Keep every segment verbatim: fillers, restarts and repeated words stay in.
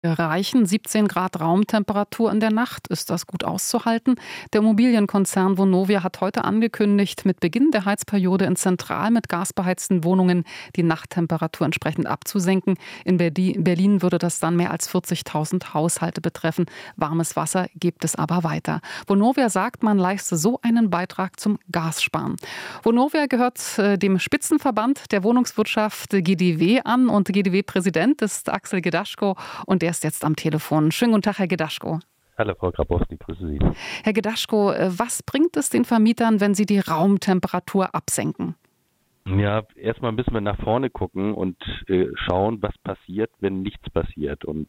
Reichen siebzehn Grad Raumtemperatur in der Nacht. Ist das gut auszuhalten? Der Immobilienkonzern Vonovia hat heute angekündigt, mit Beginn der Heizperiode in zentral mit Gas beheizten Wohnungen die Nachttemperatur entsprechend abzusenken. In Berlin würde das dann mehr als vierzigtausend Haushalte betreffen. Warmes Wasser gibt es aber weiter. Vonovia sagt, man leiste so einen Beitrag zum Gassparen. Vonovia gehört dem Spitzenverband der Wohnungswirtschaft G D W an und G D W-Präsident ist Axel Gedaschko und der ist jetzt am Telefon. Schönen guten Tag, Herr Gedaschko. Hallo, Frau Grabowski, grüße Sie. Herr Gedaschko, was bringt es den Vermietern, wenn sie die Raumtemperatur absenken? Ja, erstmal müssen wir nach vorne gucken und äh, schauen, was passiert, wenn nichts passiert. Und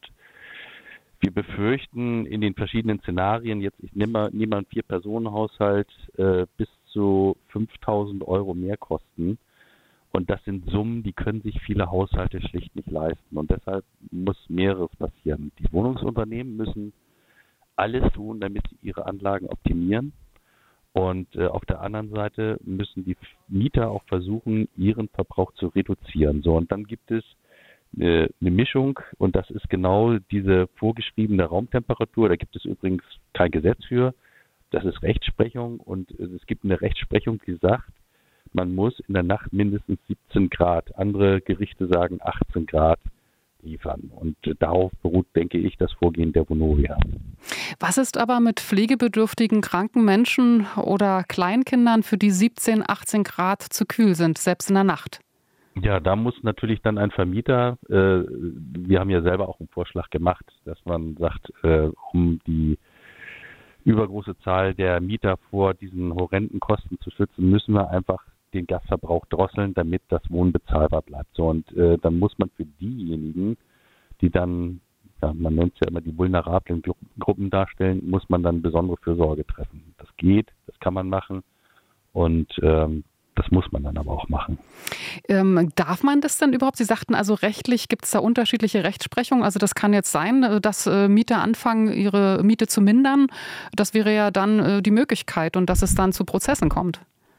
wir befürchten in den verschiedenen Szenarien, jetzt ich nehme mal, nehme mal einen Vier-Personen-Haushalt, äh, bis zu fünftausend Euro Mehrkosten. Und das sind Summen, die können sich viele Haushalte schlicht nicht leisten. Und deshalb muss Mehreres passieren. Die Wohnungsunternehmen müssen alles tun, damit sie ihre Anlagen optimieren. Und äh, auf der anderen Seite müssen die Mieter auch versuchen, ihren Verbrauch zu reduzieren. So, und dann gibt es äh, eine Mischung. Und das ist genau diese vorgeschriebene Raumtemperatur. Da gibt es übrigens kein Gesetz für. Das ist Rechtsprechung. Und äh, es gibt eine Rechtsprechung, die sagt, man muss in der Nacht mindestens siebzehn Grad, andere Gerichte sagen achtzehn Grad liefern. Und darauf beruht, denke ich, das Vorgehen der Vonovia. Was ist aber mit pflegebedürftigen, kranken Menschen oder Kleinkindern, für die siebzehn, achtzehn Grad zu kühl sind, selbst in der Nacht? Ja, da muss natürlich dann ein Vermieter, äh, wir haben ja selber auch einen Vorschlag gemacht, dass man sagt, äh, um die übergroße Zahl der Mieter vor diesen horrenden Kosten zu schützen, müssen wir einfach den Gasverbrauch drosseln, damit das Wohnen bezahlbar bleibt. So, und äh, dann muss man für diejenigen, die dann, ja, man nennt es ja immer die vulnerablen Gru- Gruppen darstellen, muss man dann besondere Fürsorge treffen. Das geht, das kann man machen und ähm, das muss man dann aber auch machen. Ähm, darf man das denn überhaupt? Sie sagten also, rechtlich gibt es da unterschiedliche Rechtsprechungen. Also das kann jetzt sein, dass äh, Mieter anfangen, ihre Miete zu mindern. Das wäre ja dann äh, die Möglichkeit und dass es dann zu Prozessen kommt.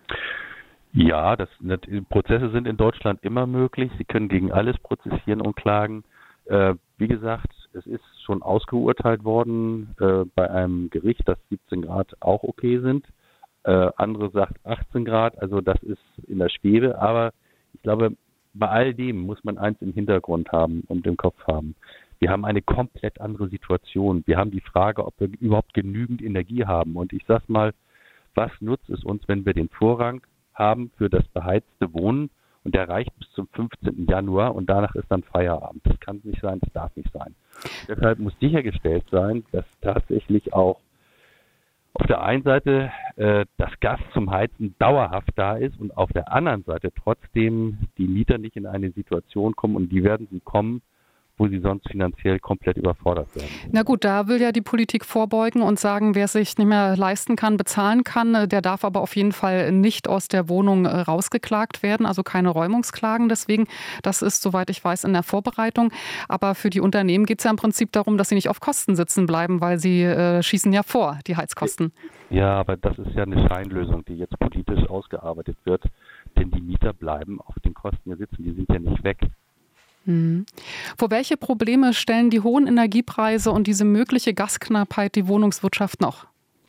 Ja, das, Prozesse sind in Deutschland immer möglich. Sie können gegen alles prozessieren und klagen. Äh, wie gesagt, es ist schon ausgeurteilt worden äh, bei einem Gericht, dass siebzehn Grad auch okay sind. Äh, andere sagt achtzehn Grad, also das ist in der Schwebe. Aber ich glaube, bei all dem muss man eins im Hintergrund haben und im Kopf haben. Wir haben eine komplett andere Situation. Wir haben die Frage, ob wir überhaupt genügend Energie haben. Und ich sage mal, was nutzt es uns, wenn wir den Vorrang haben für das beheizte Wohnen und der reicht bis zum fünfzehnten Januar und danach ist dann Feierabend. Das kann nicht sein, das darf nicht sein. Deshalb muss sichergestellt sein, dass tatsächlich auch auf der einen Seite äh, das Gas zum Heizen dauerhaft da ist und auf der anderen Seite trotzdem die Mieter nicht in eine Situation kommen und die werden sie kommen, wo sie sonst finanziell komplett überfordert werden. Na gut, da will ja die Politik vorbeugen und sagen, wer sich nicht mehr leisten kann, bezahlen kann, der darf aber auf jeden Fall nicht aus der Wohnung rausgeklagt werden, also keine Räumungsklagen. Deswegen, das ist, soweit ich weiß, in der Vorbereitung. Aber für die Unternehmen geht es ja im Prinzip darum, dass sie nicht auf Kosten sitzen bleiben, weil sie äh, schießen ja vor, die Heizkosten. Ja, aber das ist ja eine Scheinlösung, die jetzt politisch ausgearbeitet wird, denn die Mieter bleiben auf den Kosten ja sitzen, die sind ja nicht weg. Hm. Vor welche Probleme stellen die hohen Energiepreise und diese mögliche Gasknappheit die Wohnungswirtschaft noch?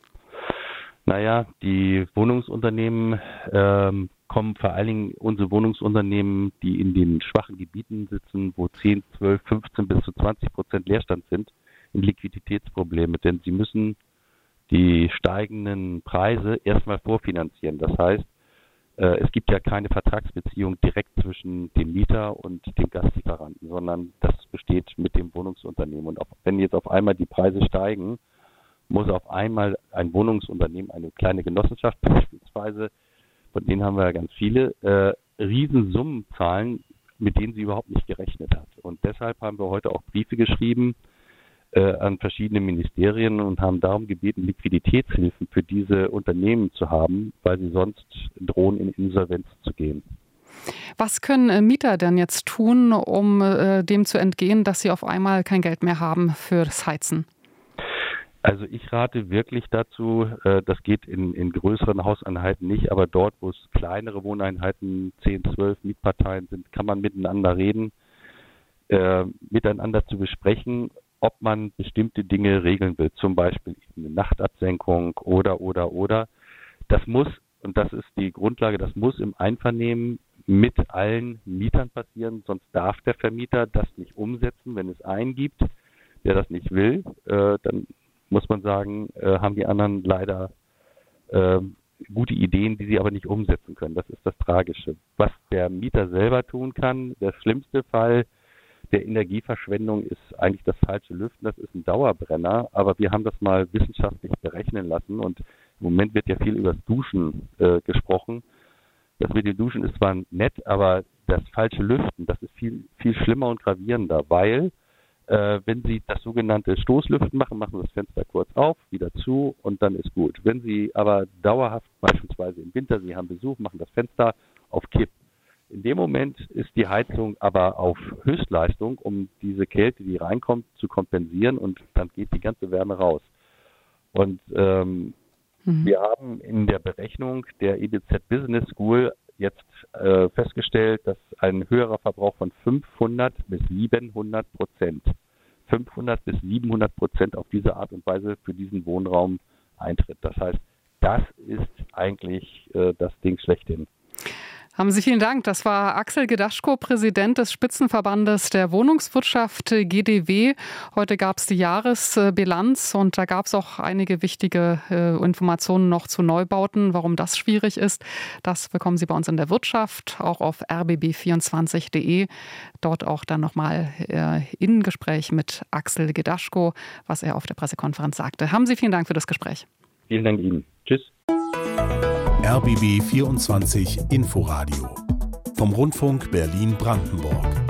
Naja, die Wohnungsunternehmen ähm, kommen vor allen Dingen unsere Wohnungsunternehmen, die in den schwachen Gebieten sitzen, wo zehn, zwölf, fünfzehn bis zu zwanzig Prozent Leerstand sind, in Liquiditätsprobleme. Denn sie müssen die steigenden Preise erstmal vorfinanzieren. Das heißt, es gibt ja keine Vertragsbeziehung direkt zwischen dem Mieter und dem Gaslieferanten, sondern das besteht mit dem Wohnungsunternehmen. Und auch wenn jetzt auf einmal die Preise steigen, muss auf einmal ein Wohnungsunternehmen, eine kleine Genossenschaft beispielsweise, von denen haben wir ja ganz viele, äh, Riesensummen zahlen, mit denen sie überhaupt nicht gerechnet hat. Und deshalb haben wir heute auch Briefe geschrieben äh, an verschiedene Ministerien und haben darum gebeten, Liquiditätshilfen für diese Unternehmen zu haben, weil sie sonst drohen, in Insolvenz zu gehen. Was können äh, Mieter denn jetzt tun, um äh, dem zu entgehen, dass sie auf einmal kein Geld mehr haben für das Heizen? Also ich rate wirklich dazu, äh, das geht in, in größeren Hauseinheiten nicht, aber dort, wo es kleinere Wohneinheiten, zehn, zwölf Mietparteien sind, kann man miteinander reden, äh, miteinander zu besprechen, ob man bestimmte Dinge regeln will, zum Beispiel eine Nachtabsenkung oder, oder, oder. Das muss, und das ist die Grundlage, das muss im Einvernehmen mit allen Mietern passieren, sonst darf der Vermieter das nicht umsetzen. Wenn es einen gibt, der das nicht will, äh, dann muss man sagen, äh, haben die anderen leider äh, gute Ideen, die sie aber nicht umsetzen können. Das ist das Tragische. Was der Mieter selber tun kann, der schlimmste Fall der Energieverschwendung ist eigentlich das falsche Lüften. Das ist ein Dauerbrenner, aber wir haben das mal wissenschaftlich berechnen lassen und im Moment wird ja viel über das Duschen äh, gesprochen. Das mit dem Duschen ist zwar nett, aber das falsche Lüften, das ist viel, viel schlimmer und gravierender, weil äh, wenn Sie das sogenannte Stoßlüften machen, machen Sie das Fenster kurz auf, wieder zu und dann ist gut. Wenn Sie aber dauerhaft, beispielsweise im Winter, Sie haben Besuch, machen das Fenster auf Kipp. In dem Moment ist die Heizung aber auf Höchstleistung, um diese Kälte, die reinkommt, zu kompensieren und dann geht die ganze Wärme raus. Und ähm, mhm. wir haben in der Berechnung der E D Z Business School jetzt äh, festgestellt, dass ein höherer Verbrauch von fünfhundert bis siebenhundert Prozent, fünfhundert bis siebenhundert Prozent auf diese Art und Weise für diesen Wohnraum eintritt. Das heißt, das ist eigentlich äh, das Ding schlechthin. Haben Sie vielen Dank. Das war Axel Gedaschko, Präsident des Spitzenverbandes der Wohnungswirtschaft G D W. Heute gab es die Jahresbilanz und da gab es auch einige wichtige äh, Informationen noch zu Neubauten. Warum das schwierig ist, das bekommen Sie bei uns in der Wirtschaft, auch auf r b b vierundzwanzig punkt d e. Dort auch dann nochmal äh, in Gespräch mit Axel Gedaschko, was er auf der Pressekonferenz sagte. Haben Sie vielen Dank für das Gespräch. Vielen Dank Ihnen. Tschüss. R B B vierundzwanzig Inforadio vom Rundfunk Berlin-Brandenburg.